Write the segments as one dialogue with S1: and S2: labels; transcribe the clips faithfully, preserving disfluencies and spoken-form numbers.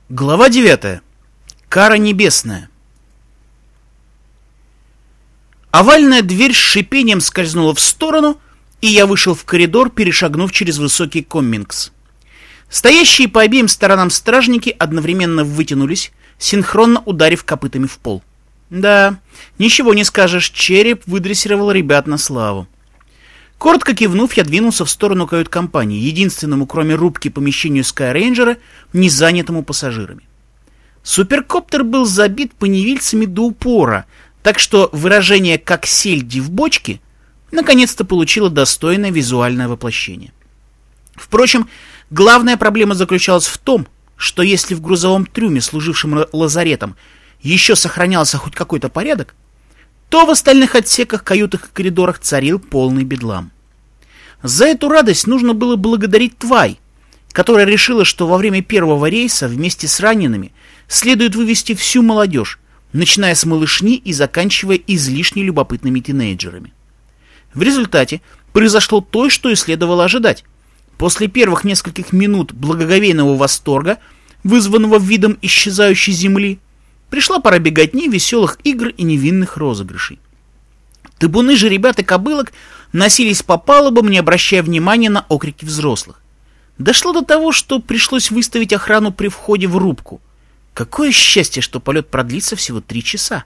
S1: Глава девятая. Кара небесная. Овальная дверь с шипением скользнула в сторону, и я вышел в коридор, перешагнув через высокий коммингс. Стоящие по обеим сторонам стражники одновременно вытянулись, синхронно ударив копытами в пол. Да, ничего не скажешь, череп выдрессировал ребят на славу. Коротко кивнув, я двинулся в сторону кают-компании, единственному, кроме рубки, помещению Скайрейнджера, не занятому пассажирами. Суперкоптер был забит поневильцами до упора, так что выражение «как сельди в бочке» наконец-то получило достойное визуальное воплощение. Впрочем, главная проблема заключалась в том, что если в грузовом трюме, служившем лазаретом, еще сохранялся хоть какой-то порядок, то в остальных отсеках, каютах и коридорах царил полный бедлам. За эту радость нужно было благодарить Твай, которая решила, что во время первого рейса вместе с ранеными следует вывести всю молодежь, начиная с малышни и заканчивая излишне любопытными тинейджерами. В результате произошло то, что и следовало ожидать. После первых нескольких минут благоговейного восторга, вызванного видом исчезающей земли, пришла пора беготни, веселых игр и невинных розыгрышей. Табуны же ребят и кобылок носились по палубам, не обращая внимания на окрики взрослых. Дошло до того, что пришлось выставить охрану при входе в рубку. Какое счастье, что полет продлится всего три часа.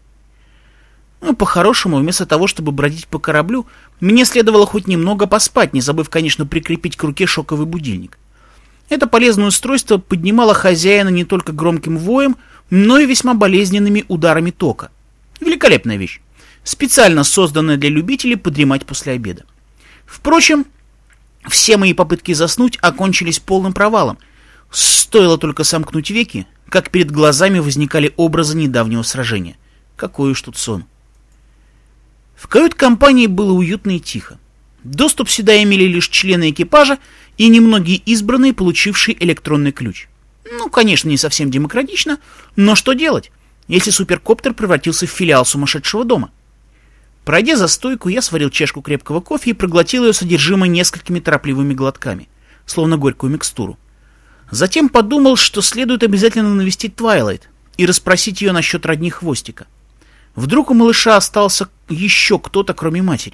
S1: Ну, по-хорошему, вместо того, чтобы бродить по кораблю, мне следовало хоть немного поспать, не забыв, конечно, прикрепить к руке шоковый будильник. Это полезное устройство поднимало хозяина не только громким воем, но и весьма болезненными ударами тока. Великолепная вещь, специально созданная для любителей подремать после обеда. Впрочем, все мои попытки заснуть окончились полным провалом. Стоило только сомкнуть веки, как перед глазами возникали образы недавнего сражения. Какой уж тут сон. В кают-компании было уютно и тихо. Доступ сюда имели лишь члены экипажа и немногие избранные, получившие электронный ключ. Ну, конечно, не совсем демократично, но что делать, если суперкоптер превратился в филиал сумасшедшего дома? Пройдя за стойку, я сварил чашку крепкого кофе и проглотил ее содержимое несколькими торопливыми глотками, словно горькую микстуру. Затем подумал, что следует обязательно навестить Твайлайт и расспросить ее насчет родни Хвостика. Вдруг у малыша остался еще кто-то, кроме матери.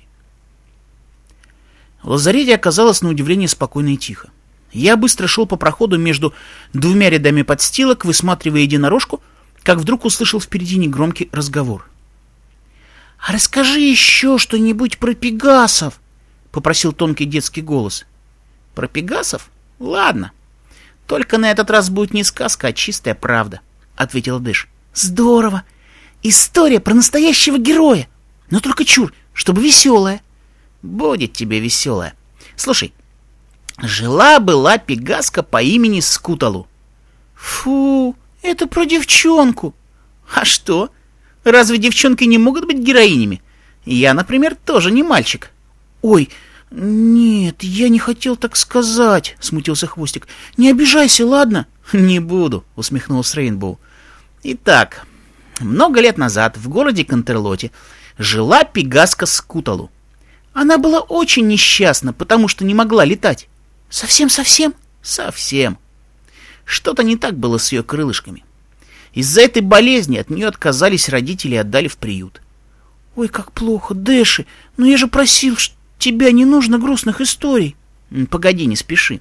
S1: В лазарете оказалось на удивление спокойно и тихо. Я быстро шел по проходу между двумя рядами подстилок, высматривая единорожку, как вдруг услышал впереди негромкий разговор. — А расскажи еще что-нибудь про пегасов, — попросил тонкий детский голос. — Про пегасов? Ладно. Только на этот раз будет не сказка, а чистая правда, — ответил Дэш. — Здорово. История про настоящего героя. Но только чур, чтобы веселая. — Будет тебе веселая. Слушай, жила-была пегаска по имени Скуталу. Фу, это про девчонку. А что? Разве девчонки не могут быть героинями? Я, например, тоже не мальчик. Ой, нет, я не хотел так сказать, смутился Хвостик. Не обижайся, ладно? Не буду, усмехнулся Рейнбоу. Итак, много лет назад в городе Контерлоте жила пегаска Скуталу. Она была очень несчастна, потому что не могла летать. Совсем-совсем? Совсем. Что-то не так было с ее крылышками. Из-за этой болезни от нее отказались родители и отдали в приют. Ой, как плохо, Дэши, но я же просил, что тебя не нужно грустных историй. Погоди, не спеши.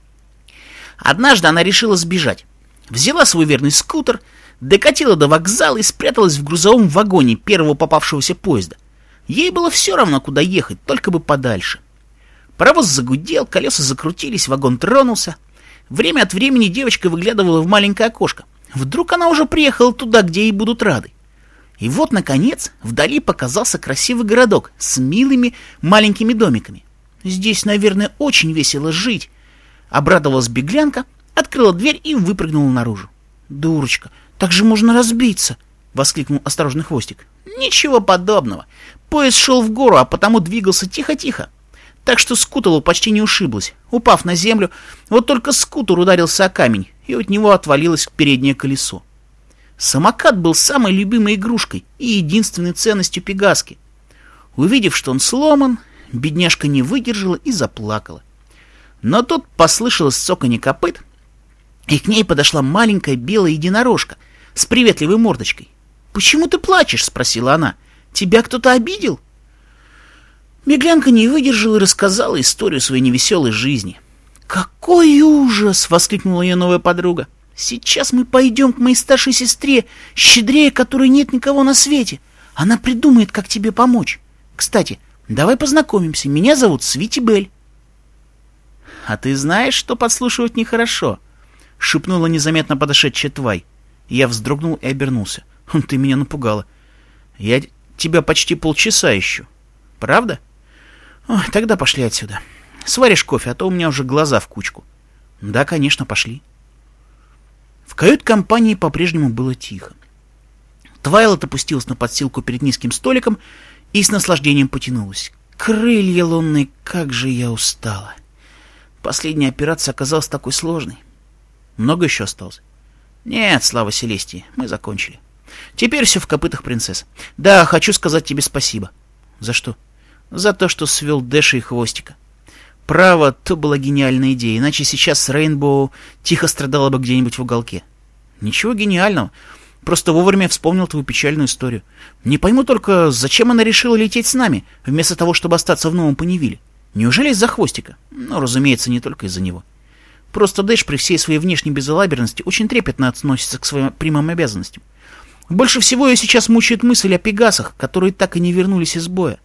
S1: Однажды она решила сбежать. Взяла свой верный скутер, докатила до вокзала и спряталась в грузовом вагоне первого попавшегося поезда. Ей было все равно, куда ехать, только бы подальше. Паровоз загудел, колеса закрутились, вагон тронулся. Время от времени девочка выглядывала в маленькое окошко. Вдруг она уже приехала туда, где ей будут рады. И вот, наконец, вдали показался красивый городок с милыми маленькими домиками. Здесь, наверное, очень весело жить. Обрадовалась беглянка, открыла дверь и выпрыгнула наружу. Дурочка, так же можно разбиться, воскликнул осторожный Хвостик. Ничего подобного. Поезд шел в гору, а потому двигался тихо-тихо. Так что Скуталу почти не ушиблась. Упав на землю, вот только скутер ударился о камень, и от него отвалилось переднее колесо. Самокат был самой любимой игрушкой и единственной ценностью пегаски. Увидев, что он сломан, бедняжка не выдержала и заплакала. Но тут послышалось цоканье копыт, и к ней подошла маленькая белая единорожка с приветливой мордочкой. «Почему ты плачешь?» — спросила она. «Тебя кто-то обидел?» Беглянка не выдержала и рассказала историю своей невеселой жизни. «Какой ужас!» — воскликнула ее новая подруга. «Сейчас мы пойдем к моей старшей сестре, щедрее которой нет никого на свете. Она придумает, как тебе помочь. Кстати, давай познакомимся. Меня зовут Свити Белль». «А ты знаешь, что подслушивать нехорошо?» — шепнула незаметно подошедшая тварь. Я вздрогнул и обернулся. «Ты меня напугала. Я тебя почти полчаса ищу. Правда? Ой, тогда пошли отсюда. Сваришь кофе, а то у меня уже глаза в кучку». «Да, конечно, пошли». В кают-компании по-прежнему было тихо. Твайлайт опустилась на подстилку перед низким столиком и с наслаждением потянулась. «Крылья лунные, как же я устала! Последняя операция оказалась такой сложной. Много еще осталось?» «Нет, слава Селестии, мы закончили. Теперь все в копытах принцесс. Да, хочу сказать тебе спасибо». «За что?» «За то, что свел Дэша и Хвостика. Право, то была гениальная идея, иначе сейчас Рейнбоу тихо страдала бы где-нибудь в уголке». «Ничего гениального. Просто вовремя вспомнил твою печальную историю. Не пойму только, зачем она решила лететь с нами, вместо того, чтобы остаться в Новом Понивиле? Неужели из-за Хвостика? Ну, разумеется, не только из-за него. Просто Дэш при всей своей внешней безалаберности очень трепетно относится к своим прямым обязанностям. Больше всего ее сейчас мучает мысль о пегасах, которые так и не вернулись из боя.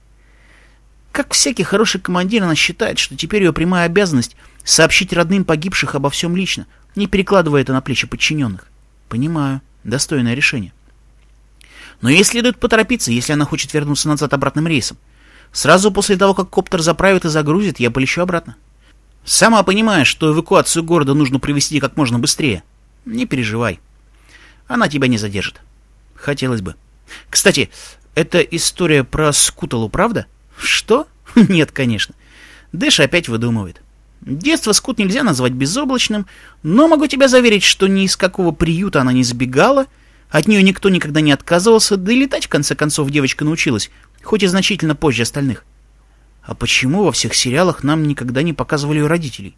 S1: Как всякий хороший командир, она считает, что теперь ее прямая обязанность — сообщить родным погибших обо всем лично, не перекладывая это на плечи подчиненных. Понимаю, достойное решение. Но ей следует поторопиться, если она хочет вернуться назад обратным рейсом. Сразу после того, как коптер заправит и загрузит, я полечу обратно. Сама понимаешь, что эвакуацию города нужно провести как можно быстрее. Не переживай. Она тебя не задержит. Хотелось бы. Кстати, это история про Скуталу, правда? Что? Нет, конечно. Дэш опять выдумывает. Детство Скут нельзя назвать безоблачным, но могу тебя заверить, что ни из какого приюта она не сбегала, от нее никто никогда не отказывался, да и летать, в конце концов, девочка научилась, хоть и значительно позже остальных. А почему во всех сериалах нам никогда не показывали ее родителей?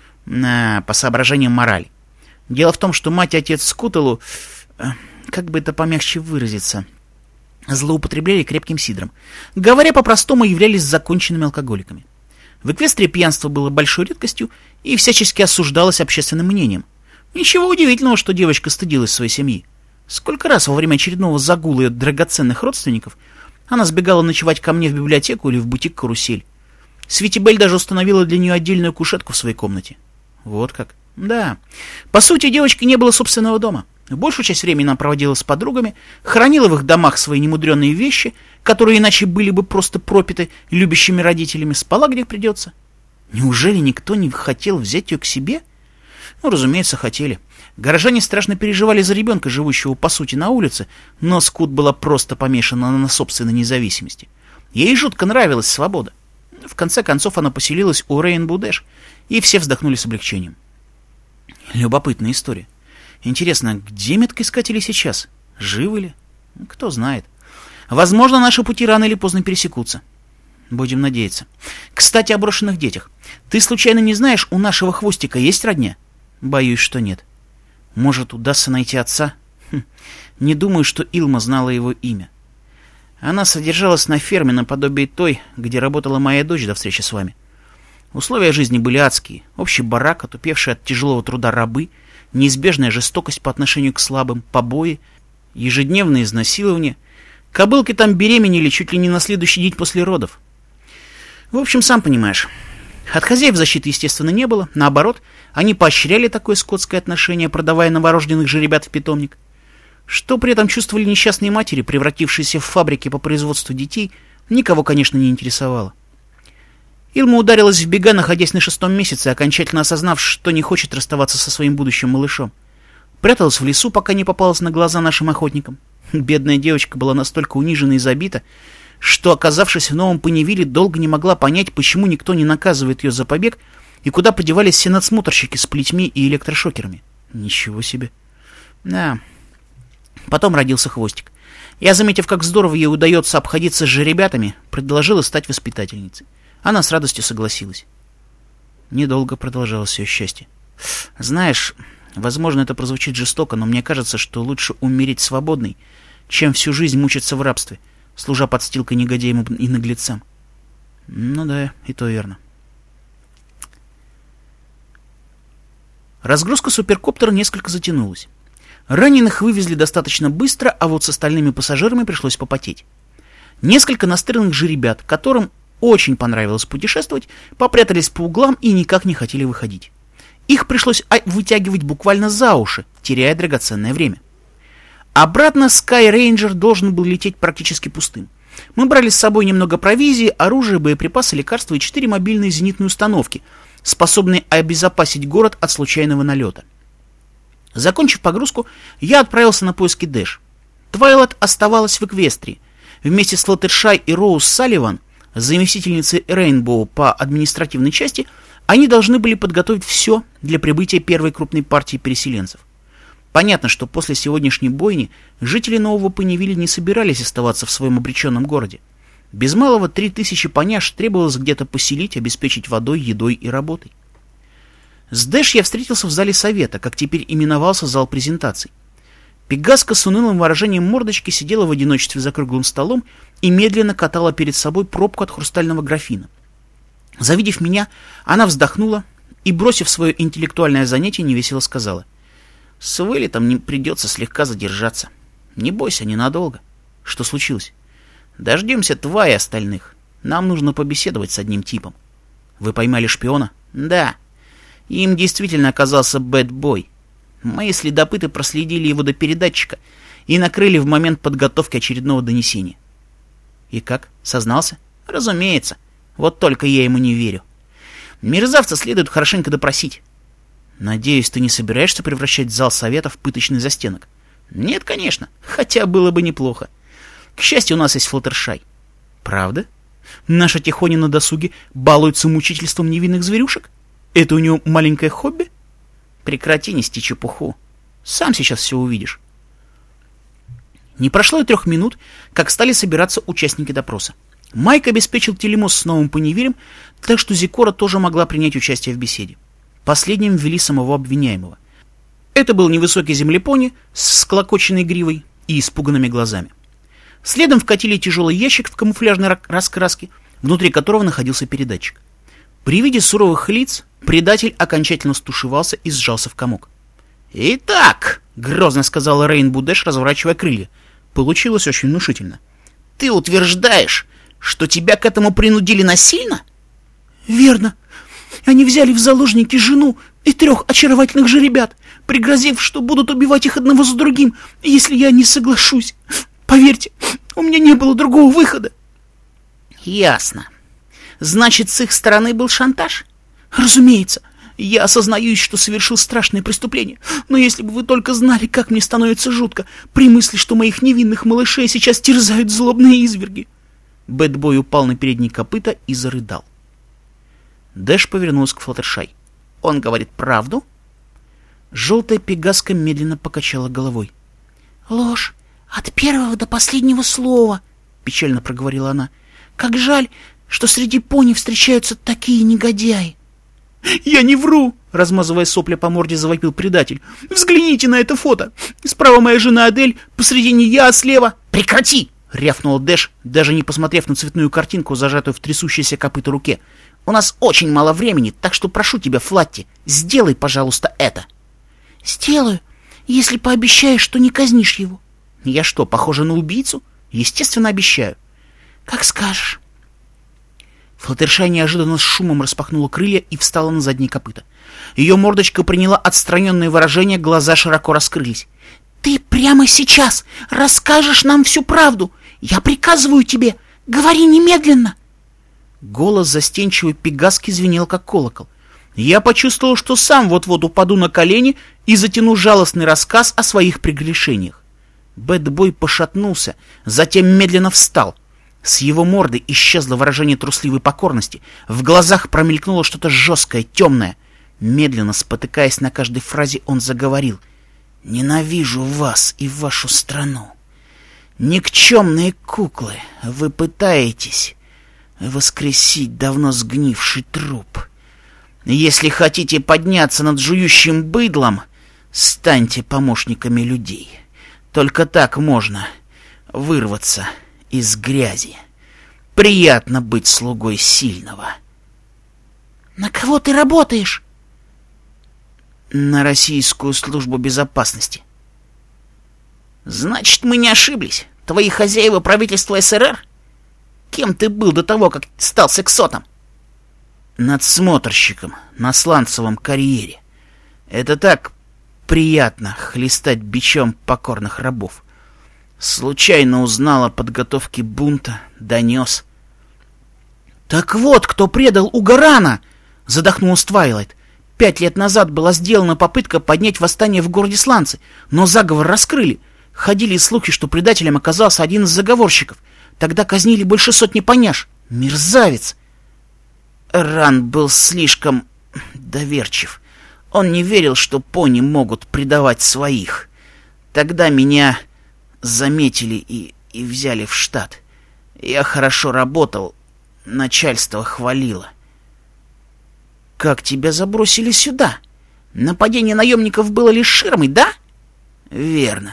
S1: А, по соображениям морали. Дело в том, что мать и отец Скуталу, как бы это помягче выразиться, злоупотребляли крепким сидром. Говоря по-простому, являлись законченными алкоголиками. В Эквестрии пьянство было большой редкостью и всячески осуждалось общественным мнением. Ничего удивительного, что девочка стыдилась своей семьи. Сколько раз во время очередного загула ее драгоценных родственников она сбегала ночевать ко мне в библиотеку или в бутик «Карусель». Свити Белль даже установила для нее отдельную кушетку в своей комнате. Вот как. Да. По сути, девочки не было собственного дома. Большую часть времени она проводила с подругами, хранила в их домах свои немудреные вещи, которые иначе были бы просто пропиты любящими родителями, спала где придется. Неужели никто не хотел взять ее к себе? Ну, разумеется, хотели. Горожане страшно переживали за ребенка, живущего по сути на улице, но Скут была просто помешана на собственной независимости. Ей жутко нравилась свобода. В конце концов она поселилась у Рейнбоу Дэш, и все вздохнули с облегчением. Любопытная история. Интересно, где меткоискатели сейчас? Живы ли? Кто знает. Возможно, наши пути рано или поздно пересекутся. Будем надеяться. Кстати, о брошенных детях. Ты случайно не знаешь, у нашего Хвостика есть родня? Боюсь, что нет. Может, удастся найти отца? Хм. Не думаю, что Илма знала его имя. Она содержалась на ферме наподобие той, где работала моя дочь до встречи с вами. Условия жизни были адские. Общий барак, отупевшие от тяжелого труда рабы, неизбежная жестокость по отношению к слабым, побои, ежедневные изнасилования. Кобылки там беременели чуть ли не на следующий день после родов. В общем, сам понимаешь. От хозяев защиты, естественно, не было. Наоборот, они поощряли такое скотское отношение, продавая новорожденных же ребят в питомник. Что при этом чувствовали несчастные матери, превратившиеся в фабрики по производству детей, никого, конечно, не интересовало. Илма ударилась в бега, находясь на шестом месяце, окончательно осознав, что не хочет расставаться со своим будущим малышом. Пряталась в лесу, пока не попалась на глаза нашим охотникам. Бедная девочка была настолько унижена и забита, что, оказавшись в Новом Понивиле, долго не могла понять, почему никто не наказывает ее за побег и куда подевались все надсмотрщики с плетьми и электрошокерами. Ничего себе. Да. Потом родился Хвостик. Я, заметив, как здорово ей удается обходиться с жеребятами, предложила стать воспитательницей. Она с радостью согласилась. Недолго продолжалось ее счастье. Знаешь, Возможно, это прозвучит жестоко, но мне кажется, что лучше умереть свободной, чем всю жизнь мучиться в рабстве, служа подстилкой негодяям и наглецам. Ну да, и то верно. Разгрузка суперкоптера несколько затянулась. Раненых вывезли достаточно быстро, а вот с остальными пассажирами пришлось попотеть. Несколько настырных же ребят, которым очень понравилось путешествовать, попрятались по углам и никак не хотели выходить. Их пришлось вытягивать буквально за уши, теряя драгоценное время. Обратно Sky Ranger должен был лететь практически пустым. Мы брали с собой немного провизии, оружия, боеприпасы, лекарства и четыре мобильные зенитные установки, способные обезопасить город от случайного налета. Закончив погрузку, я отправился на поиски Дэш. Твайлайт оставалась в Эквестрии. Вместе с Флаттершай и Роуз Салливан, заместительницей Рейнбоу по административной части, они должны были подготовить все для прибытия первой крупной партии переселенцев. Понятно, что после сегодняшней бойни жители Нового Пеннивилля не собирались оставаться в своем обреченном городе. Без малого три тысячи поняш требовалось где-то поселить, обеспечить водой, едой и работой. С Дэш я встретился в зале совета, как теперь именовался зал презентаций. Пегаска с унылым выражением мордочки сидела в одиночестве за круглым столом и медленно катала перед собой пробку от хрустального графина. Завидев меня, она вздохнула и, бросив свое интеллектуальное занятие, невесело сказала: «С вылетом не придется слегка задержаться. Не бойся, ненадолго». «Что случилось?» «Дождемся Тва и остальных. Нам нужно побеседовать с одним типом». «Вы поймали шпиона?» «Да. Им действительно оказался Бэд-бой. Мои следопыты проследили его до передатчика и накрыли в момент подготовки очередного донесения». «И как? Сознался?» «Разумеется. Вот только я ему не верю. Мерзавца следует хорошенько допросить». «Надеюсь, ты не собираешься превращать зал совета в пыточный застенок?» «Нет, конечно. Хотя было бы неплохо. К счастью, у нас есть Флаттершай». «Правда? Наша Тихоня на досуге балуется мучительством невинных зверюшек? Это у него маленькое хобби?» «Прекрати нести чепуху. Сам сейчас все увидишь». Не прошло и трех минут, как стали собираться участники допроса. Майк обеспечил телемост с Новым Пеннивилем, так что Зикора тоже могла принять участие в беседе. Последним ввели самого обвиняемого. Это был невысокий землепони с склокоченной гривой и испуганными глазами. Следом вкатили тяжелый ящик в камуфляжной раскраске, внутри которого находился передатчик. При виде суровых лиц предатель окончательно стушевался и сжался в комок. «Итак», — грозно сказала Рейнбоу Дэш, разворачивая крылья. Получилось очень внушительно. «Ты утверждаешь, что тебя к этому принудили насильно?»
S2: «Верно. Они взяли в заложники жену и трех очаровательных же ребят, пригрозив, что будут убивать их одного за другим, если я не соглашусь. Поверьте, у меня не было другого выхода».
S1: «Ясно. Значит, с их стороны был шантаж?»
S2: «Разумеется. Я осознаю, что совершил страшное преступление, но если бы вы только знали, как мне становится жутко при мысли, что моих невинных малышей сейчас терзают злобные изверги».
S1: Бэтбой упал на передние копыта и зарыдал. Дэш повернулась к Флаттершай. «Он говорит правду?» Желтая Пегаска медленно покачала головой.
S2: «Ложь от первого до последнего слова», — печально проговорила она. «Как жаль, что среди пони встречаются такие негодяи». «Я не вру!» — размазывая сопли по морде, завопил предатель. «Взгляните на это фото! Справа моя жена Адель, посредине я, а слева...»
S1: «Прекрати!» — рявнула Дэш, даже не посмотрев на цветную картинку, зажатую в трясущейся копыто руке. «У нас очень мало времени, так что прошу тебя, Флатти, сделай, пожалуйста, это».
S2: «Сделаю, если пообещаешь, что не казнишь его».
S1: «Я что, похожа на убийцу? Естественно, обещаю».
S2: «Как скажешь».
S1: Флаттершай неожиданно с шумом распахнула крылья и встала на задние копыта. Ее мордочка приняла отстраненное выражение, глаза широко раскрылись.
S2: «Ты прямо сейчас расскажешь нам всю правду! Я приказываю тебе, говори немедленно!»
S1: Голос застенчивой Пегаски звенел, как колокол. Я почувствовал, что сам вот-вот упаду на колени и затяну жалостный рассказ о своих прегрешениях. Бэтбой пошатнулся, затем медленно встал. С его морды исчезло выражение трусливой покорности, в глазах промелькнуло что-то жесткое, темное. Медленно, спотыкаясь на каждой фразе, он заговорил. «Ненавижу вас и вашу страну. Никчемные куклы, вы пытаетесь воскресить давно сгнивший труп. Если хотите подняться над жующим быдлом, Станьте помощниками людей. Только так можно вырваться из грязи. Приятно быть слугой сильного.
S2: На кого ты работаешь?
S1: На Российскую службу безопасности. Значит, мы не ошиблись. Твои хозяева правительства СССР? Кем ты был до того, как стал сексотом? Надсмотрщиком на сланцевом карьере. Это так приятно хлестать бичом покорных рабов. Случайно узнал о подготовке бунта, донес.
S2: Так вот, кто предал Угарана! Задохнулась Твайлайт. Пять лет назад была сделана попытка поднять восстание в городе Сланцы, но заговор раскрыли. Ходили слухи, что предателем оказался один из заговорщиков. Тогда казнили больше сотни поняш. Мерзавец!
S1: Ран был слишком доверчив. Он не верил, что пони могут предавать своих. Тогда меня заметили и, и взяли в штат. Я хорошо работал, начальство хвалило.
S2: Как тебя забросили сюда? Нападение наемников было лишь ширмой, да?
S1: Верно.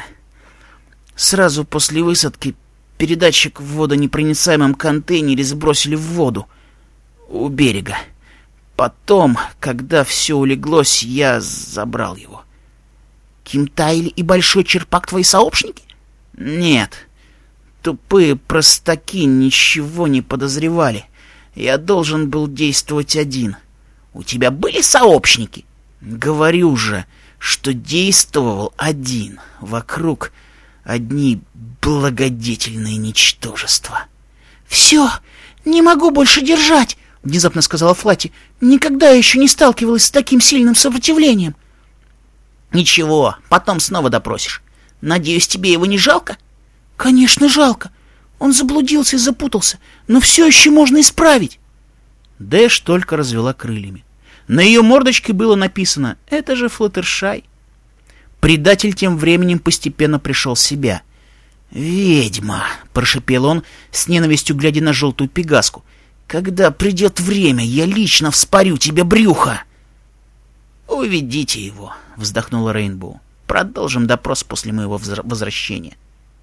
S1: Сразу после высадки передатчик в водонепроницаемом контейнере сбросили в воду у берега. Потом, когда все улеглось, я забрал его.
S2: Кимтайль и Большой Черпак твои сообщники?
S1: Нет. Тупые простаки ничего не подозревали. Я должен был действовать один.
S2: У тебя были сообщники?
S1: Говорю же, что действовал один. Вокруг одни благодетельные ничтожества.
S2: Все, не могу больше держать, внезапно сказала Флати. Никогда еще не сталкивалась с таким сильным сопротивлением.
S1: Ничего, потом снова допросишь. Надеюсь, тебе его не жалко?
S2: Конечно, жалко. Он заблудился и запутался, но все еще можно исправить.
S1: Дэш только развела крыльями. На ее мордочке было написано «Это же Флаттершай». Предатель тем временем постепенно пришел в себя. «Ведьма!» — прошепел он, с ненавистью глядя на желтую пегаску. «Когда придет время, я лично вспорю тебе брюхо!» «Уведите его!» — вздохнула Рейнбоу. «Продолжим допрос после моего возвращения».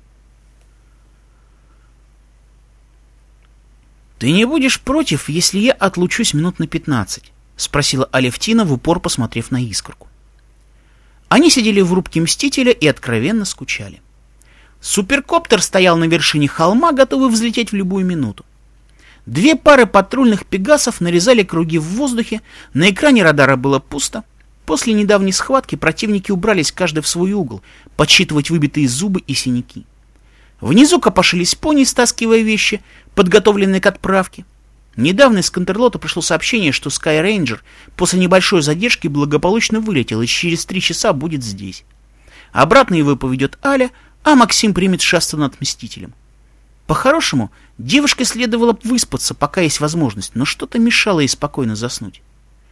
S1: «Ты не будешь против, если я отлучусь минут на пятнадцать?» — спросила Алевтина, в упор посмотрев на Искорку. Они сидели в рубке Мстителя и откровенно скучали. Суперкоптер стоял на вершине холма, готовый взлететь в любую минуту. Две пары патрульных пегасов нарезали круги в воздухе, на экране радара было пусто. После недавней схватки противники убрались каждый в свой угол, подсчитывать выбитые зубы и синяки. Внизу копошились пони, стаскивая вещи, подготовленные к отправке. Недавно из Контрлота пришло сообщение, что Sky Ranger после небольшой задержки благополучно вылетел и через три часа будет здесь. Обратно его поведет Аля, а Максим примет шефство над Мстителем. По-хорошему, девушке следовало выспаться, пока есть возможность, но что-то мешало ей спокойно заснуть.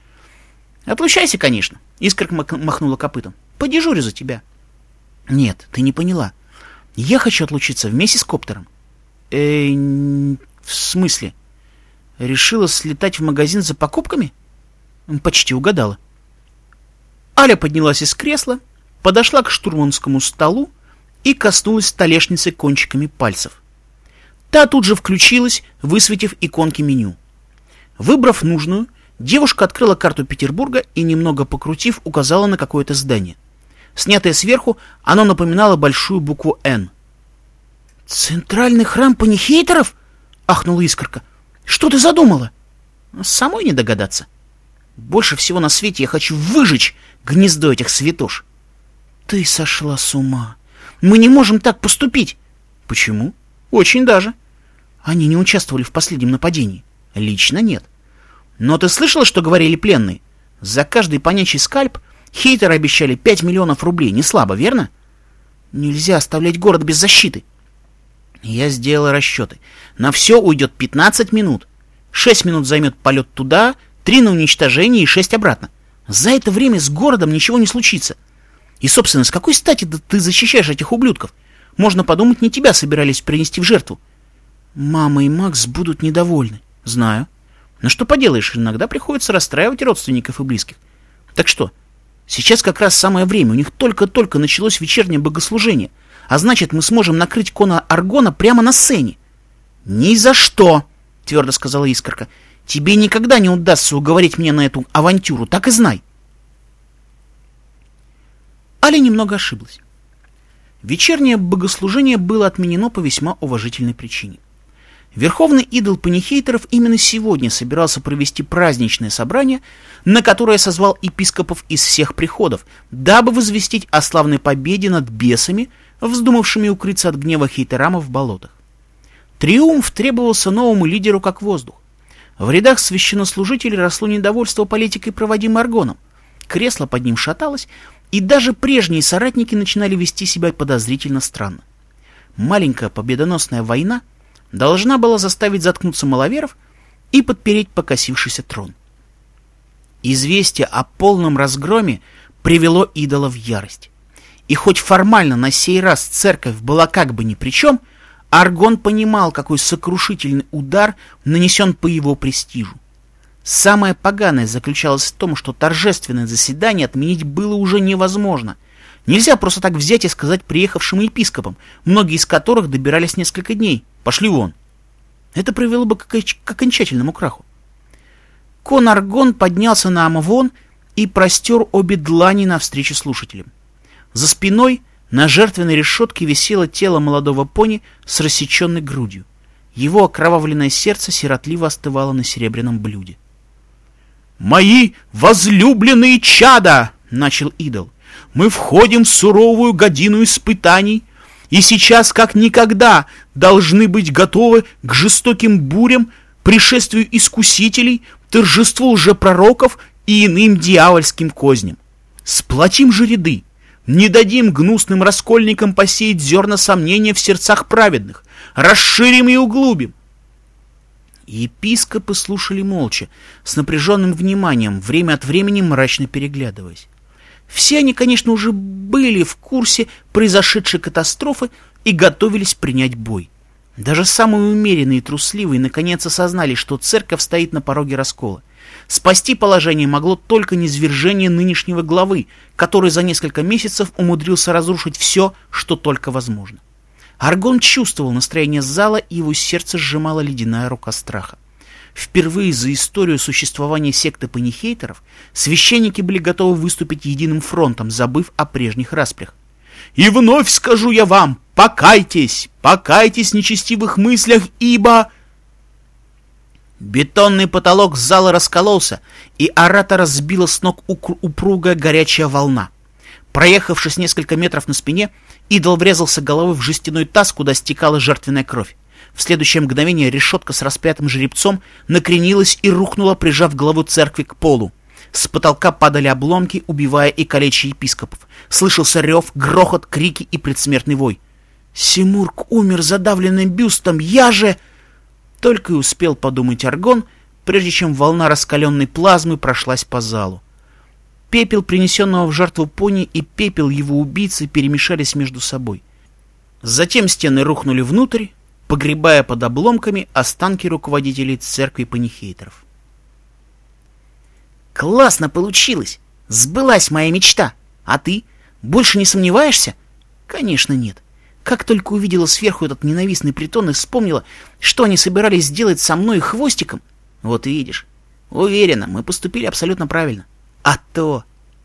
S1: «Отлучайся, конечно», — Искорка махнула копытом. «Подежурю за тебя». «Нет, ты не поняла. Я хочу отлучиться вместе с коптером». «Э, в смысле? Решила слетать в магазин за покупками?» «Почти угадала». Аля поднялась из кресла, подошла к штурманскому столу и коснулась столешницы кончиками пальцев. Та тут же включилась, высветив иконки меню. Выбрав нужную, девушка открыла карту Петербурга и, немного покрутив, указала на какое-то здание. Снятое сверху, оно напоминало большую букву «Н». «Центральный храм панихейтеров?» — ахнула Искорка. «Что ты задумала?» «Самой не догадаться. Больше всего на свете я хочу выжечь гнездо этих святош». «Ты сошла с ума. Мы не можем так поступить». «Почему?» «Очень даже. Они не участвовали в последнем нападении». «Лично нет. Но ты слышала, что говорили пленные? За каждый понячий скальп хейтеры обещали пять миллионов рублей. Не слабо, верно?» «Нельзя оставлять город без защиты». Я сделала расчеты. На все уйдет пятнадцать минут. шесть минут займет полет туда, три на уничтожение и шесть обратно. За это время с городом ничего не случится. И, собственно, с какой стати ты защищаешь этих ублюдков? Можно подумать, не тебя собирались принести в жертву. Мама и Макс будут недовольны. Знаю. Но что поделаешь, иногда приходится расстраивать родственников и близких. Так что, Сейчас как раз самое время, у них только-только началось вечернее богослужение, а значит, мы сможем накрыть Кона Аргона прямо на сцене. Ни за что, твердо сказала Искорка. Тебе никогда не удастся уговорить меня на эту авантюру, так и знай. Аля немного ошиблась. Вечернее богослужение было отменено по весьма уважительной причине. Верховный идол панихейтеров именно сегодня собирался провести праздничное собрание, на которое созвал епископов из всех приходов, дабы возвестить о славной победе над бесами, вздумавшими укрыться от гнева хейтерама в болотах. Триумф требовался новому лидеру как воздух. В рядах священнослужителей росло недовольство политикой, проводимой Аргоном. Кресло под ним шаталось, и даже прежние соратники начинали вести себя подозрительно странно. Маленькая победоносная война должна была заставить заткнуться маловеров и подпереть покосившийся трон. Известие о полном разгроме привело идола в ярость. И хоть формально на сей раз церковь была как бы ни при чем, Аргон понимал, какой сокрушительный удар нанесен по его престижу. Самое поганое заключалось в том, что торжественное заседание отменить было уже невозможно. Нельзя просто так взять и сказать приехавшим епископам, многие из которых добирались несколько дней: пошли вон. Это привело бы к, к окончательному краху. Кон Аргон поднялся на амвон и простер обе длани навстречу слушателям. За спиной на жертвенной решетке висело тело молодого пони с рассеченной грудью. Его окровавленное сердце сиротливо остывало на серебряном блюде. «Мои возлюбленные чада!» — начал идол. «Мы входим в суровую годину испытаний, и сейчас, как никогда, должны быть готовы к жестоким бурям, пришествию искусителей, торжеству лжепророков и иным дьявольским козням. Сплотим же ряды, не дадим гнусным раскольникам посеять зерна сомнения в сердцах праведных, расширим и углубим». Епископы слушали молча, с напряженным вниманием, время от времени мрачно переглядываясь. Все они, конечно, уже были в курсе произошедшей катастрофы и готовились принять бой. Даже самые умеренные и трусливые наконец осознали, что церковь стоит на пороге раскола. Спасти положение могло только низвержение нынешнего главы, который за несколько месяцев умудрился разрушить все, что только возможно. Аргон чувствовал настроение зала, и его сердце сжимала ледяная рука страха. Впервые за историю существования секты панихейтеров священники были готовы выступить единым фронтом, забыв о прежних распрях. «И вновь скажу я вам, покайтесь, покайтесь в нечестивых мыслях, ибо...» Бетонный потолок зала раскололся, и оратора сбила с ног упругая горячая волна. Проехавшись несколько метров на спине, идол врезался головой в жестяной таз, куда стекала жертвенная кровь. В следующее мгновение решетка с распятым жеребцом накренилась и рухнула, прижав голову церкви к полу. С потолка падали обломки, убивая и калеча епископов. Слышался рев, грохот, крики и предсмертный вой. «Симург умер задавленным бюстом, я же...» Только и успел подумать Аргон, прежде чем волна раскаленной плазмы прошлась по залу. Пепел, принесенного в жертву пони, и пепел его убийцы перемешались между собой. Затем стены рухнули внутрь, погребая под обломками останки руководителей церкви панихейтеров. «Классно получилось! Сбылась моя мечта! А ты? Больше не сомневаешься?» «Конечно нет. Как только увидела сверху этот ненавистный притон и вспомнила, что они собирались сделать со мной и Хвостиком, вот и видишь. Уверена, мы поступили абсолютно правильно. А то...»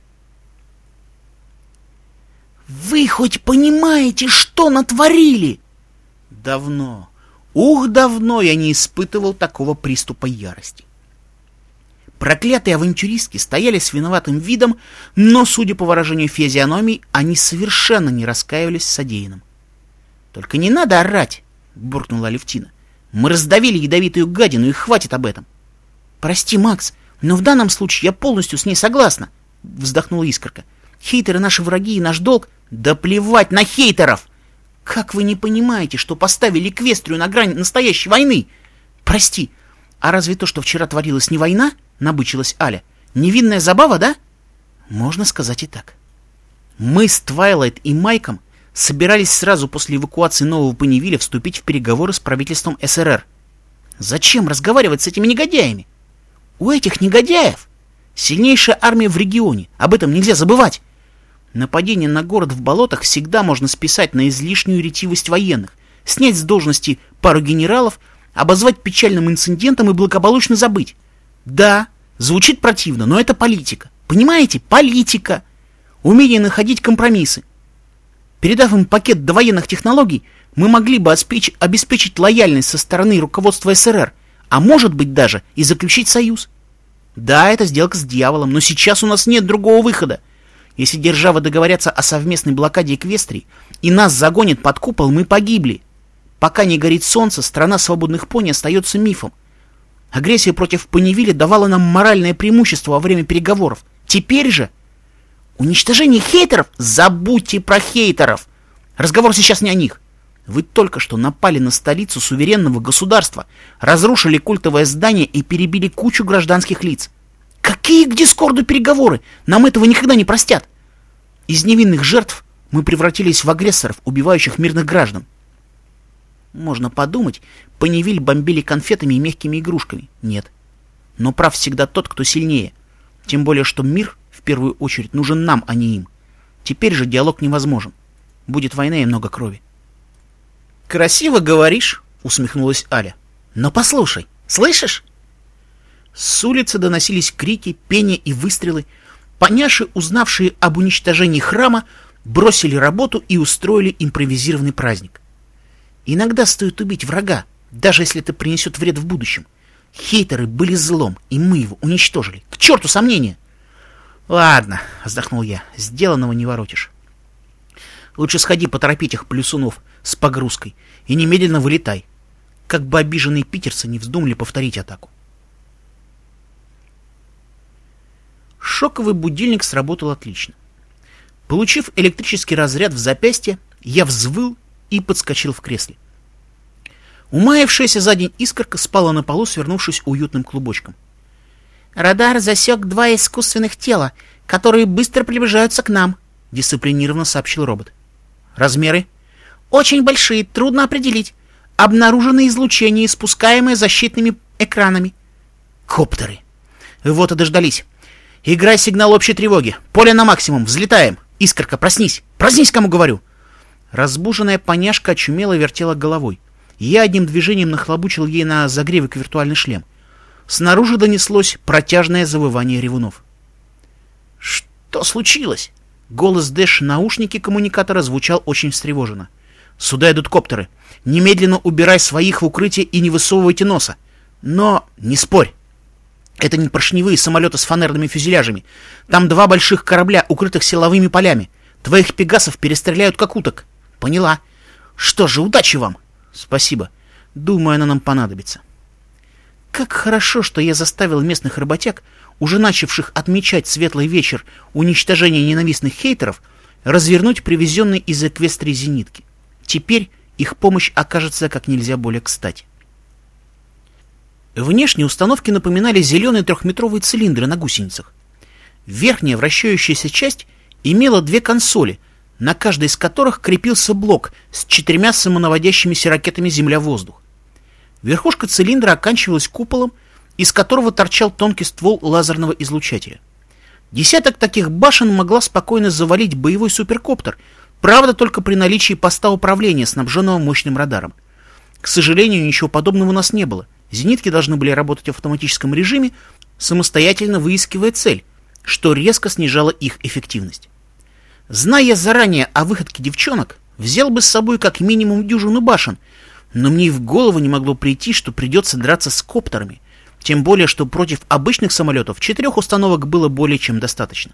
S1: «Вы хоть понимаете, что натворили?» Давно, ух, давно я не испытывал такого приступа ярости. Проклятые авантюристки стояли с виноватым видом, но, судя по выражению физиономий, они совершенно не раскаивались в содеянном. «Только не надо орать!» — буркнула Алевтина. «Мы раздавили ядовитую гадину, и хватит об этом!» «Прости, Макс, но в данном случае я полностью с ней согласна!» — вздохнула Искорка. «Хейтеры наши враги, и наш долг...» «Да плевать на хейтеров! Как вы не понимаете, что поставили Эквестрию на грань настоящей войны? Прости, а разве то, что вчера творилось, не война?» — набычилась Аля. «Невинная забава, да?» «Можно сказать и так. Мы с Твайлайт и Майком собирались сразу после эвакуации Нового Панивиля вступить в переговоры с правительством СРР. Зачем разговаривать с этими негодяями? У этих негодяев Сильнейшая армия в регионе. Об этом нельзя забывать. Нападение на город в болотах всегда можно списать на излишнюю ретивость военных, снять с должности пару генералов, обозвать печальным инцидентом и благополучно забыть. Да, звучит противно, но это политика. Понимаете? Политика. Умение находить компромиссы. Передав им пакет довоенных технологий, мы могли бы обеспечить, обеспечить лояльность со стороны руководства СССР, а может быть даже и заключить союз. Да, это сделка с дьяволом, но сейчас у нас нет другого выхода. Если державы договорятся о совместной блокаде Эквестрии и нас загонят под купол, мы погибли. Пока не горит солнце, страна свободных пони остается мифом. Агрессия против Поневиля давала нам моральное преимущество во время переговоров. Теперь же... Уничтожение хейтеров? Забудьте про хейтеров! Разговор сейчас не о них. Вы только что напали на столицу суверенного государства, разрушили культовое здание и перебили кучу гражданских лиц. Какие к дискорду переговоры? Нам этого никогда не простят. Из невинных жертв мы превратились в агрессоров, убивающих мирных граждан. Можно подумать, Поневиль бомбили конфетами и мягкими игрушками. Нет. Но прав всегда тот, кто сильнее. Тем более, что мир, в первую очередь, нужен нам, а не им. Теперь же диалог невозможен. Будет война и много крови. «Красиво говоришь», — усмехнулась Аля. «Но послушай, слышишь?» С улицы доносились крики, пение и выстрелы. Поняши, узнавшие об уничтожении храма, бросили работу и устроили импровизированный праздник. Иногда стоит убить врага, даже если это принесет вред в будущем. Хейтеры были злом, и мы его уничтожили. К черту сомнения! «Ладно», — вздохнул я, — «сделанного не воротишь. Лучше сходи поторопить их плюсунов с погрузкой и немедленно вылетай, как бы обиженные питерцы не вздумали повторить атаку». Шоковый будильник сработал отлично. Получив электрический разряд в запястье, я взвыл и подскочил в кресле. Умаявшаяся за день искорка спала на полу, свернувшись уютным клубочком. «Радар засек два искусственных тела, которые быстро приближаются к нам», — дисциплинированно сообщил робот. «Размеры?» «Очень большие, трудно определить. Обнаружено излучение, испускаемое защитными экранами». «Коптеры! Вот и дождались. Играй сигнал общей тревоги. Поле на максимум. Взлетаем. Искорка, проснись. Проснись, кому говорю!» Разбуженная поняшка очумело вертела головой. Я одним движением нахлобучил ей на загривок виртуальный шлем. Снаружи донеслось протяжное завывание ревунов. «Что случилось?» Голос Дэш в наушнике коммуникатора звучал очень встревоженно. «Сюда идут коптеры. Немедленно убирай своих в укрытие и не высовывайте носа. Но не спорь. Это не поршневые самолеты с фанерными фюзеляжами. Там два больших корабля, укрытых силовыми полями. Твоих пегасов перестреляют как уток». «Поняла. Что же, удачи вам!» «Спасибо. Думаю, она нам понадобится». Как хорошо, что я заставил местных работяг, уже начавших отмечать светлый вечер уничтожения ненавистных хейтеров, развернуть привезенные из Эквестрии зенитки. Теперь их помощь окажется как нельзя более кстати. Внешне установки напоминали зеленые трехметровые цилиндры на гусеницах. Верхняя вращающаяся часть имела две консоли, на каждой из которых крепился блок с четырьмя самонаводящимися ракетами «Земля-воздух». Верхушка цилиндра оканчивалась куполом, из которого торчал тонкий ствол лазерного излучателя. Десяток таких башен могла спокойно завалить боевой суперкоптер, правда только при наличии поста управления, снабженного мощным радаром. К сожалению, ничего подобного у нас не было. Зенитки должны были работать в автоматическом режиме, самостоятельно выискивая цель, что резко снижало их эффективность. Зная заранее о выходке девчонок, взял бы с собой как минимум дюжину башен, но мне и в голову не могло прийти, что придется драться с коптерами, тем более, что против обычных самолетов четырех установок было более чем достаточно.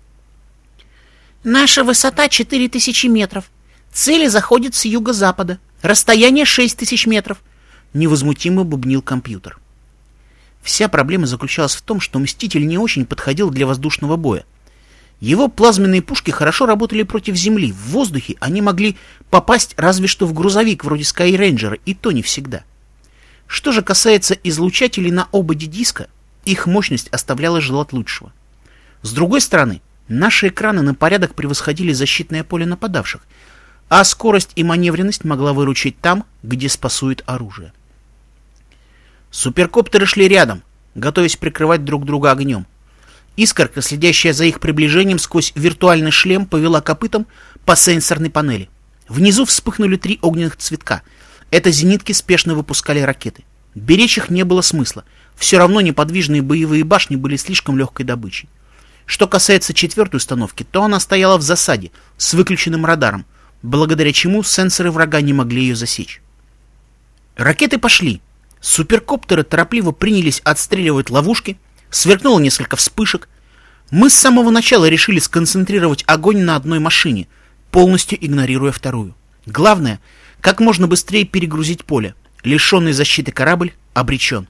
S1: «Наша высота четыре тысячи метров. Цели заходят с юго-запада. Расстояние шесть тысяч метров», — невозмутимо бубнил компьютер. Вся проблема заключалась в том, что Мститель не очень подходил для воздушного боя. Его плазменные пушки хорошо работали против земли, в воздухе они могли попасть разве что в грузовик вроде Скайрейнджера, и то не всегда. Что же касается излучателей на ободе диска, их мощность оставляла желать лучшего. С другой стороны, наши экраны на порядок превосходили защитное поле нападавших, а скорость и маневренность могла выручить там, где спасует оружие. Суперкоптеры шли рядом, готовясь прикрывать друг друга огнем. Искорка, следящая за их приближением сквозь виртуальный шлем, повела копытом по сенсорной панели. Внизу вспыхнули три огненных цветка. Это зенитки спешно выпускали ракеты. Беречь их не было смысла. Все равно неподвижные боевые башни были слишком легкой добычей. Что касается четвертой установки, то она стояла в засаде с выключенным радаром, благодаря чему сенсоры врага не могли ее засечь. Ракеты пошли. Суперкоптеры торопливо принялись отстреливать ловушки, сверкнуло несколько вспышек. Мы с самого начала решили сконцентрировать огонь на одной машине, полностью игнорируя вторую. Главное, как можно быстрее перегрузить поле. Лишенный защиты корабль обречен.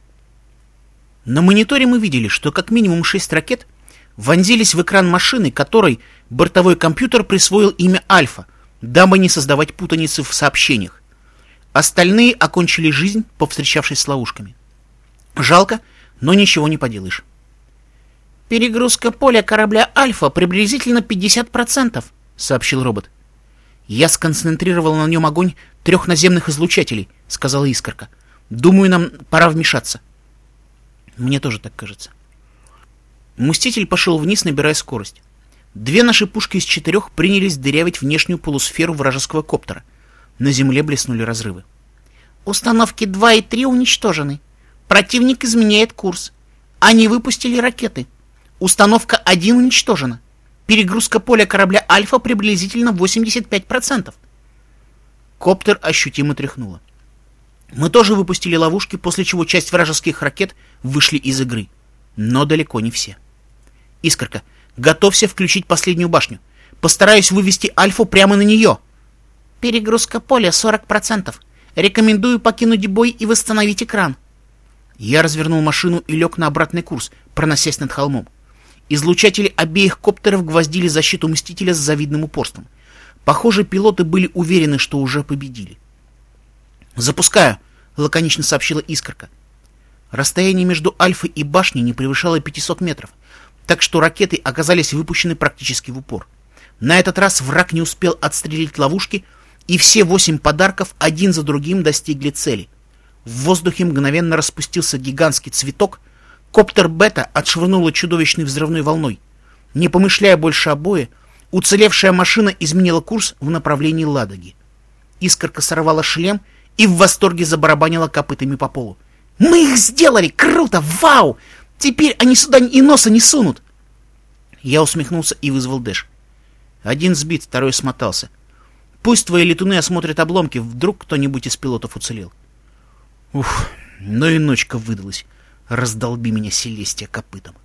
S1: На мониторе мы видели, что как минимум шесть ракет вонзились в экран машины, которой бортовой компьютер присвоил имя Альфа, дабы не создавать путаницы в сообщениях. Остальные окончили жизнь, повстречавшись с ловушками. Жалко, но ничего не поделаешь.
S2: «Перегрузка поля корабля Альфа приблизительно пятьдесят процентов», — сообщил робот.
S1: «Я сконцентрировал на нем огонь трех наземных излучателей», — сказала Искорка. «Думаю, нам пора вмешаться». «Мне тоже так кажется». Мститель пошел вниз, набирая скорость. Две наши пушки из четырех принялись дырявить внешнюю полусферу вражеского коптера. На земле блеснули разрывы.
S2: «Установки два и три уничтожены. Противник изменяет курс. Они выпустили ракеты. Установка один уничтожена. Перегрузка поля корабля Альфа приблизительно восемьдесят пять процентов.
S1: Коптер ощутимо тряхнуло. Мы тоже выпустили ловушки, после чего часть вражеских ракет вышли из игры. Но далеко не все. Искорка, готовься включить последнюю башню. Постараюсь вывести Альфу прямо на нее.
S2: Перегрузка поля сорок процентов. Рекомендую покинуть бой и восстановить экран.
S1: Я развернул машину и лег на обратный курс, проносясь над холмом. Излучатели обеих коптеров гвоздили защиту Мстителя с завидным упорством. Похоже, пилоты были уверены, что уже победили. «Запускаю», — лаконично сообщила Искорка. Расстояние между Альфой и башней не превышало пятисот метров, так что ракеты оказались выпущены практически в упор. На этот раз враг не успел отстрелить ловушки, и все восемь подарков один за другим достигли цели. В воздухе мгновенно распустился гигантский цветок, коптер Бета отшвырнула чудовищной взрывной волной. Не помышляя больше о бое, уцелевшая машина изменила курс в направлении Ладоги. Искорка сорвала шлем и в восторге забарабанила копытами по полу.
S2: «Мы их сделали! Круто! Вау! Теперь они сюда и носа не сунут!»
S1: Я усмехнулся и вызвал Дэш. Один сбит, второй смотался. Пусть твои летуны осмотрят обломки, вдруг кто-нибудь из пилотов уцелел. Уф, ну и ночка выдалась. Раздолби меня, Селестия, копытом.